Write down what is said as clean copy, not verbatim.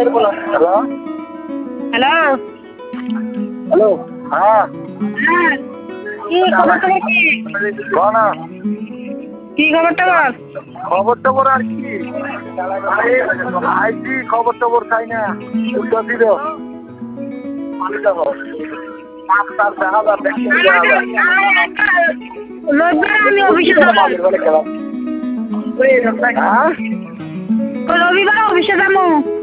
Hello hello hello হ্যাঁ কি খবর টবর কি? না কি খবর টবর? খবর টবর আর কি আইসি খবর টবর চাই না উল্টাছি তো রবিবার আমি অফিসে যাবো। রবিবার অফিসে যাবো।